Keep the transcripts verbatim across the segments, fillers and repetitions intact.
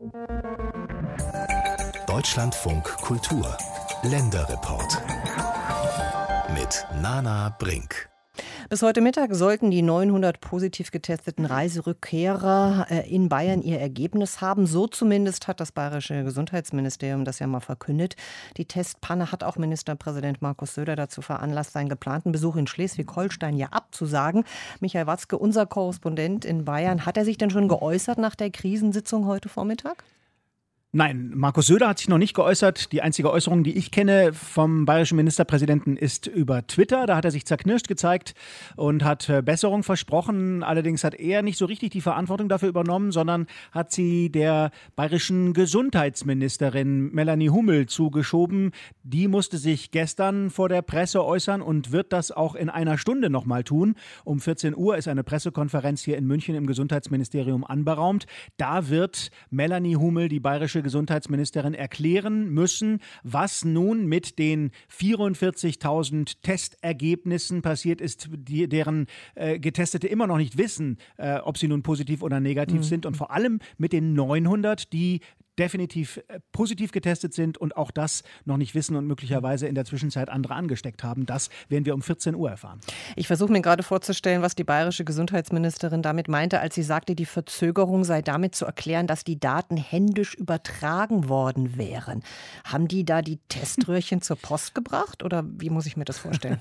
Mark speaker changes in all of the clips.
Speaker 1: Deutschlandfunk Kultur Länderreport mit Nana Brink.
Speaker 2: Bis heute Mittag sollten die neunhundert positiv getesteten Reiserückkehrer in Bayern ihr Ergebnis haben. So zumindest hat das bayerische Gesundheitsministerium das ja mal verkündet. Die Testpanne hat auch Ministerpräsident Markus Söder dazu veranlasst, seinen geplanten Besuch in Schleswig-Holstein ja abzusagen. Michael Watzke, unser Korrespondent in Bayern, hat er sich denn schon geäußert nach der Krisensitzung heute Vormittag?
Speaker 3: Nein, Markus Söder hat sich noch nicht geäußert. Die einzige Äußerung, die ich kenne vom bayerischen Ministerpräsidenten, ist über Twitter. Da hat er sich zerknirscht gezeigt und hat Besserung versprochen. Allerdings hat er nicht so richtig die Verantwortung dafür übernommen, sondern hat sie der bayerischen Gesundheitsministerin Melanie Hummel zugeschoben. Die musste sich gestern vor der Presse äußern und wird das auch in einer Stunde nochmal tun. Um vierzehn Uhr ist eine Pressekonferenz hier in München im Gesundheitsministerium anberaumt. Da wird Melanie Hummel, die bayerische Gesundheitsministerin, erklären müssen, was nun mit den vierundvierzigtausend Testergebnissen passiert ist, die, deren äh, Getestete immer noch nicht wissen, äh, ob sie nun positiv oder negativ mhm. sind, und vor allem mit den neunhundert, die definitiv positiv getestet sind und auch das noch nicht wissen und möglicherweise in der Zwischenzeit andere angesteckt haben. Das werden wir um vierzehn Uhr erfahren.
Speaker 2: Ich versuche mir gerade vorzustellen, was die bayerische Gesundheitsministerin damit meinte, als sie sagte, die Verzögerung sei damit zu erklären, dass die Daten händisch übertragen worden wären. Haben die da die Teströhrchen zur Post gebracht oder wie muss ich mir das vorstellen?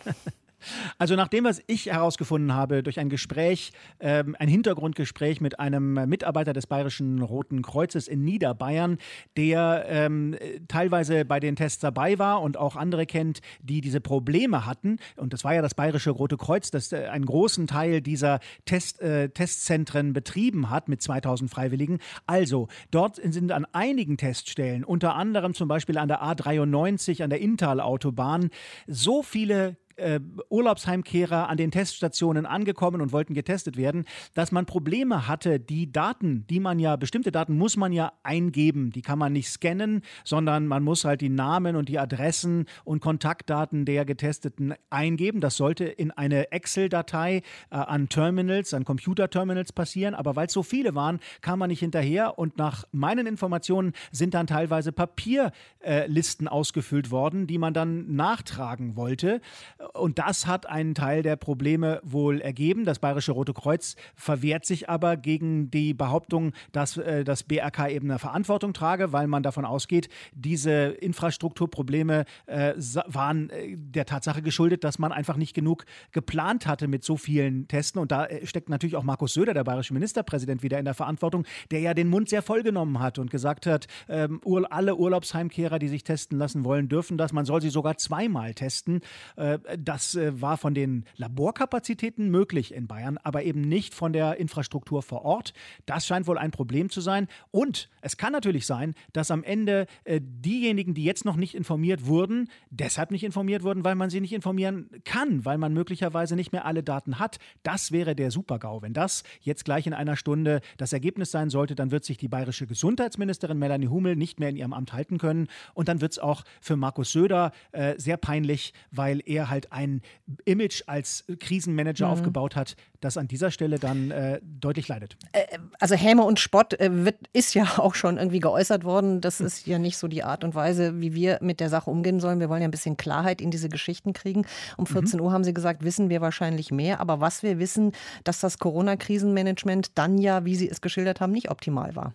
Speaker 3: Also nach dem, was ich herausgefunden habe, durch ein Gespräch, ähm, ein Hintergrundgespräch mit einem Mitarbeiter des Bayerischen Roten Kreuzes in Niederbayern, der ähm, teilweise bei den Tests dabei war und auch andere kennt, die diese Probleme hatten. Und das war ja das Bayerische Rote Kreuz, das äh, einen großen Teil dieser Test, äh, Testzentren betrieben hat mit zweitausend Freiwilligen. Also dort sind an einigen Teststellen, unter anderem zum Beispiel an der A dreiundneunzig, an der Inntal-Autobahn, so viele Äh, Urlaubsheimkehrer an den Teststationen angekommen und wollten getestet werden, dass man Probleme hatte, die Daten, die man ja, bestimmte Daten muss man ja eingeben, die kann man nicht scannen, sondern man muss halt die Namen und die Adressen und Kontaktdaten der Getesteten eingeben. Das sollte in eine Excel-Datei äh, an Terminals, an Computerterminals passieren, aber weil es so viele waren, kam man nicht hinterher und nach meinen Informationen sind dann teilweise Papierlisten äh, ausgefüllt worden, die man dann nachtragen wollte. Und das hat einen Teil der Probleme wohl ergeben. Das Bayerische Rote Kreuz verwehrt sich aber gegen die Behauptung, dass äh, das B R K eben eine Verantwortung trage, weil man davon ausgeht, diese Infrastrukturprobleme äh, waren äh, der Tatsache geschuldet, dass man einfach nicht genug geplant hatte mit so vielen Testen. Und da steckt natürlich auch Markus Söder, der bayerische Ministerpräsident, wieder in der Verantwortung, der ja den Mund sehr voll genommen hat und gesagt hat, ähm, alle Urlaubsheimkehrer, die sich testen lassen wollen, dürfen das. Man soll sie sogar zweimal testen. Äh, Das war von den Laborkapazitäten möglich in Bayern, aber eben nicht von der Infrastruktur vor Ort. Das scheint wohl ein Problem zu sein. Und es kann natürlich sein, dass am Ende äh, diejenigen, die jetzt noch nicht informiert wurden, deshalb nicht informiert wurden, weil man sie nicht informieren kann, weil man möglicherweise nicht mehr alle Daten hat. Das wäre der Super-GAU. Wenn das jetzt gleich in einer Stunde das Ergebnis sein sollte, dann wird sich die bayerische Gesundheitsministerin Melanie Hummel nicht mehr in ihrem Amt halten können. Und dann wird es auch für Markus Söder äh, sehr peinlich, weil er halt ein Image als Krisenmanager mhm. aufgebaut hat, das an dieser Stelle dann äh, deutlich leidet.
Speaker 2: Also Häme und Spott äh, wird, ist ja auch schon irgendwie geäußert worden. Das ist ja nicht so die Art und Weise, wie wir mit der Sache umgehen sollen. Wir wollen ja ein bisschen Klarheit in diese Geschichten kriegen. Um vierzehn mhm. Uhr haben Sie gesagt, wissen wir wahrscheinlich mehr. Aber was wir wissen, dass das Corona-Krisenmanagement dann ja, wie Sie es geschildert haben, nicht optimal war.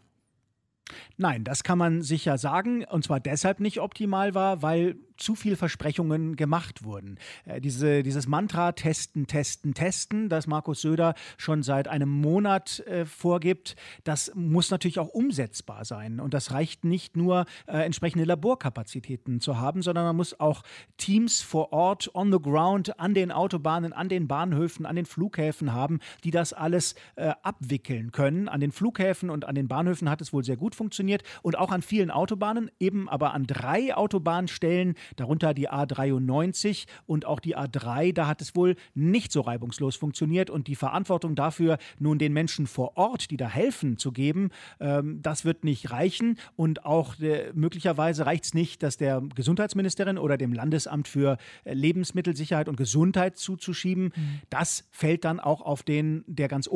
Speaker 3: Nein, das kann man sicher sagen, und zwar deshalb nicht optimal war, weil zu viel Versprechungen gemacht wurden. Äh, diese, dieses Mantra testen, testen, testen, das Markus Söder schon seit einem Monat äh, vorgibt, das muss natürlich auch umsetzbar sein. Und das reicht nicht nur, äh, entsprechende Laborkapazitäten zu haben, sondern man muss auch Teams vor Ort, on the ground, an den Autobahnen, an den Bahnhöfen, an den Flughäfen haben, die das alles äh, abwickeln können. An den Flughäfen und an den Bahnhöfen hat es wohl sehr gut funktioniert und auch an vielen Autobahnen, eben aber an drei Autobahnstellen, darunter die A dreiundneunzig und auch die A drei, da hat es wohl nicht so reibungslos funktioniert und die Verantwortung dafür, nun den Menschen vor Ort, die da helfen, zu geben, ähm, das wird nicht reichen und auch äh, möglicherweise reicht es nicht, dass der Gesundheitsministerin oder dem Landesamt für äh, Lebensmittelsicherheit und Gesundheit zuzuschieben. Mhm. Das fällt dann auch auf den, der ganz oben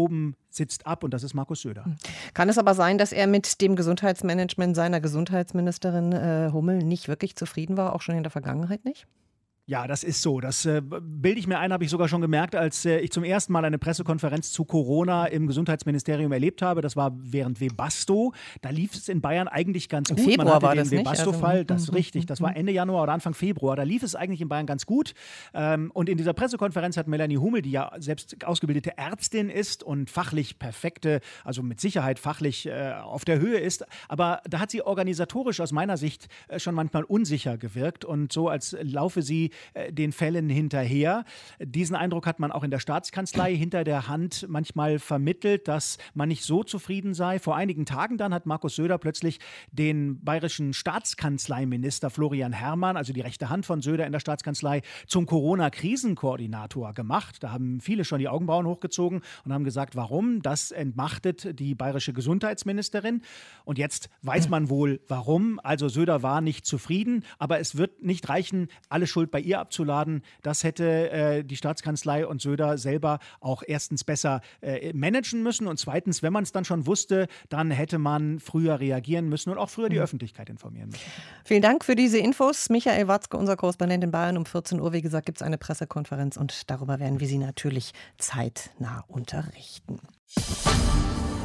Speaker 3: sitzt ab und das ist Markus Söder.
Speaker 2: Kann es aber sein, dass er mit dem Gesundheitsmanagement seiner Gesundheitsministerin äh, Hummel nicht wirklich zufrieden war, auch schon in der Vergangenheit nicht?
Speaker 3: Ja, das ist so. Das äh, bilde ich mir ein, habe ich sogar schon gemerkt, als äh, ich zum ersten Mal eine Pressekonferenz zu Corona im Gesundheitsministerium erlebt habe. Das war während Webasto. Da lief es in Bayern eigentlich ganz
Speaker 2: Im
Speaker 3: gut.
Speaker 2: Februar
Speaker 3: Man hatte
Speaker 2: war
Speaker 3: den
Speaker 2: das nicht?
Speaker 3: Webasto-Fall,
Speaker 2: Also,
Speaker 3: das ist
Speaker 2: mm,
Speaker 3: richtig.
Speaker 2: mm,
Speaker 3: Das war
Speaker 2: mm.
Speaker 3: Ende Januar oder Anfang Februar. Da lief es eigentlich in Bayern ganz gut. Ähm, und in dieser Pressekonferenz hat Melanie Hummel, die ja selbst ausgebildete Ärztin ist und fachlich perfekte, also mit Sicherheit fachlich äh, auf der Höhe ist, aber da hat sie organisatorisch aus meiner Sicht äh, schon manchmal unsicher gewirkt und so, als laufe sie äh, den Fällen hinterher. Diesen Eindruck hat man auch in der Staatskanzlei hinter der Hand manchmal vermittelt, dass man nicht so zufrieden sei. Vor einigen Tagen dann hat Markus Söder plötzlich den bayerischen Staatskanzleiminister Florian Herrmann, also die rechte Hand von Söder in der Staatskanzlei, zum Corona-Krisenkoordinator gemacht. Da haben viele schon die Augenbrauen hochgezogen und haben gesagt, warum? Das entmachtet die bayerische Gesundheitsministerin. Und jetzt weiß man wohl, warum. Also Söder war nicht zufrieden, aber es wird nicht reichen, alle Schuld bei ihr abzuladen. Das hätte äh, die Staatskanzlei und Söder selber auch erstens besser äh, managen müssen und zweitens, wenn man es dann schon wusste, dann hätte man früher reagieren müssen und auch früher die mhm. Öffentlichkeit informieren müssen.
Speaker 2: Vielen Dank für diese Infos. Michael Watzke, unser Korrespondent in Bayern. Um vierzehn Uhr, wie gesagt, gibt es eine Pressekonferenz und darüber werden wir Sie natürlich zeitnah unterrichten.